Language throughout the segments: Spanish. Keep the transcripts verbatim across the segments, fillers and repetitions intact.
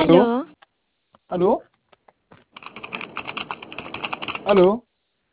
¿Aló? Aló, ¿Aló? ¿Aló?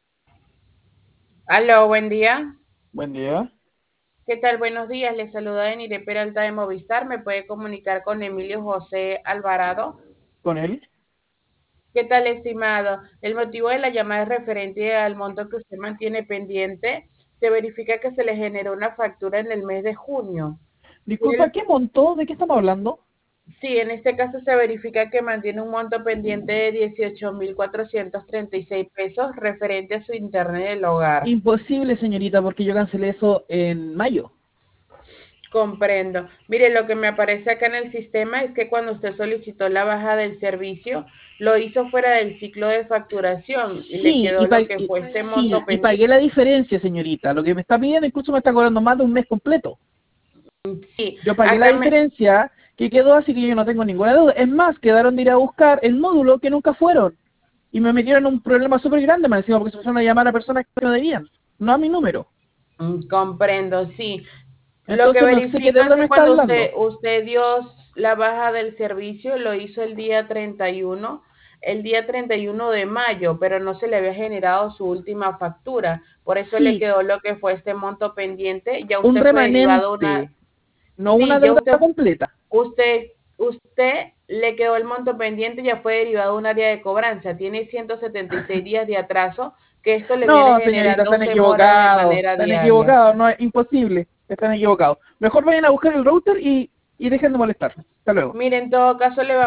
Aló, buen día. Buen día. ¿Qué tal? Buenos días. Les saluda Enire Peralta de Movistar. ¿Me puede comunicar con Emilio José Alvarado? ¿Con él? ¿Qué tal, estimado? El motivo de la llamada es referente al monto que usted mantiene pendiente. Se verifica que se le generó una factura en el mes de junio. Disculpa, ¿qué montó? ¿De qué estamos hablando? Sí, en este caso se verifica que mantiene un monto pendiente de dieciocho mil cuatrocientos treinta y seis pesos referente a su internet del hogar. Imposible, señorita, porque yo cancelé eso en mayo. Comprendo. Mire, lo que me aparece acá en el sistema es que cuando usted solicitó la baja del servicio, lo hizo fuera del ciclo de facturación y le Sí, y, quedó pa- lo que y- fue este sí, monto y pendiente. pagué la diferencia, señorita. Lo que me está pidiendo incluso me está cobrando más de un mes completo. Sí, Yo pagué la acá me, diferencia que quedó, así que yo no tengo ninguna duda. Es más, quedaron de ir a buscar el módulo que nunca fueron. Y me metieron en un problema súper grande, me encima, porque se pusieron a llamar a personas que no debían. No a mi número. mm, comprendo, sí. Lo que Entonces no sé qué verifico es deuda me que está cuando usted, hablando. usted dio la baja del servicio, lo hizo el día treinta y uno, el día treinta y uno de mayo, pero no se le había generado su última factura. Por eso le Sí, quedó lo que fue este monto pendiente. Ya un usted fue derivado una. remanente, no una Sí, ya deuda usted, completa. usted, usted le quedó el monto pendiente, ya fue derivado a un área de cobranza. Tiene ciento setenta y seis días de atraso, que esto le viene No, señorita, generando están demoras de equivocados, manera están diaria. equivocados, no es imposible, están equivocados. Mejor vayan a buscar el router y, y dejen de molestar. Hasta luego. Mire, en todo caso le